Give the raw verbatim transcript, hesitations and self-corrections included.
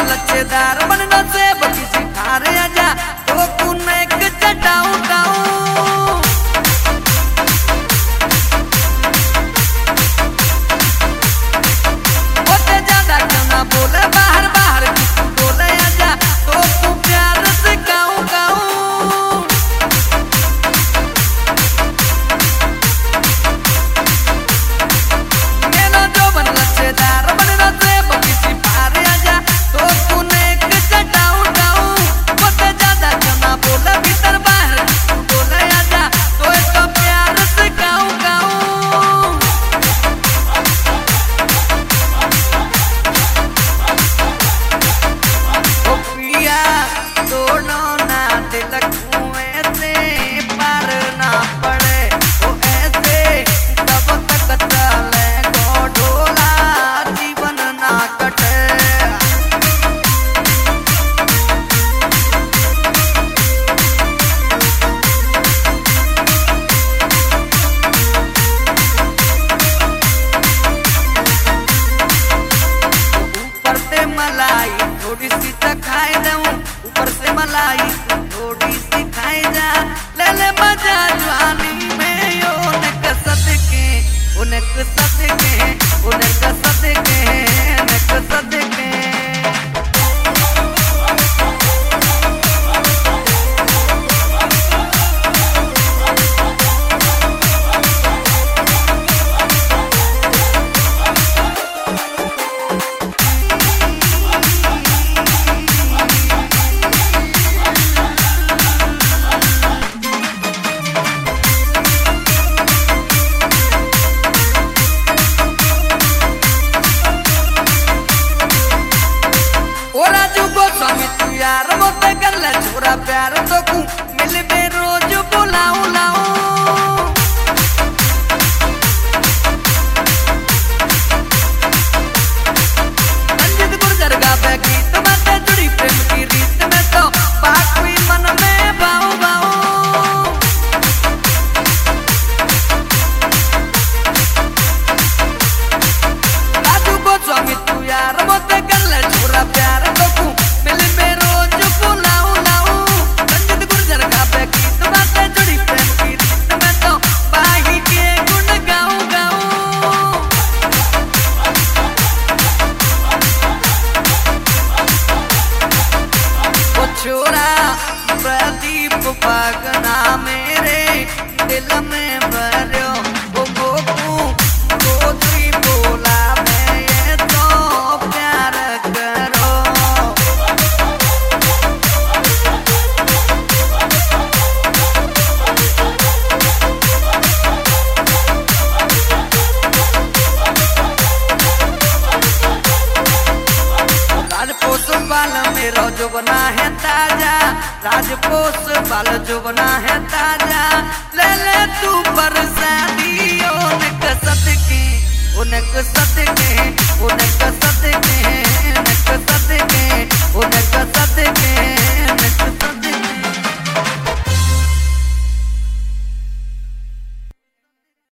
लच्छेदार बनना से बकी सिखारे आजा तो कुन एक चटाऊ टाऊ होते ज्यादा क्यों ना बोले बाहर बाहर किसी बोले आजा तो तू प्यार से गाऊं गाऊं मेरा जो बन लच्छेदार बनना से बकी सिखारे आजा तो कुन एक चटाऊ टाऊ होते ज्यादा क्यों ना बोले भीतर बाहर बोले आजा तो एक प्यार से गाऊं गाऊं ओ पिया दोनों ना दिल कुएं से पार ना पड़े ओ ऐसे तब तक चले गो ढोला जीवन ना कटे ऊपर से मलाई थोड़ी सी चखाए दूं ऊपर से मलाई थोड़ी सी खाए जा ले ले मजा जवानी में यो नक सदके उनक सदके उनक सदके नक सदके ओ राजू गोस्वामी तू यार मत कर ले छोरा प्यार तो कू मिल बे रोज बुलाऊं लाऊं रंजित गुर्जर गावे गीत बातें जुड़ी प्रेम की रीत में तो बात हुई मन में बाऊ बाऊ राजू गोस्वामी तू यार मत कर ले छोरा प्यार तो कू मिल में रोज बुलाऊं लाऊं रंजित गुर्जर गावे गीत बातें जुड़ी प्रेम की रीत में तो बाही के गुण गाऊं गाऊं ओ छोरा प्रदीप पागना मेरे दिल में भर्यो ओ गोकू गोत्री बोला मैं ये तो प्यार करो राजपोष बाल मेरो जो बना है ताजा राजपोष बाल जो बना है ताजा ले ले तू परसादी उनक सदके उनक सदके उनक सदके